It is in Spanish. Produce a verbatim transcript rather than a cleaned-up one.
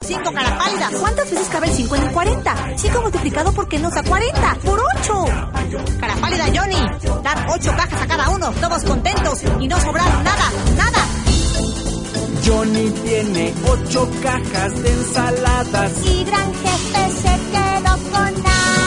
cinco, cara pálida. ¿Cuántas veces cabe el cinco en el cuarenta? cinco multiplicado por qué nos da cuarenta. ¡Por ocho! Cara pálida, Johnny. Dar ocho cajas a cada uno, todos contentos y no sobrar nada, nada. Johnny tiene ocho cajas de ensaladas y Gran Jefe se quedó con nada.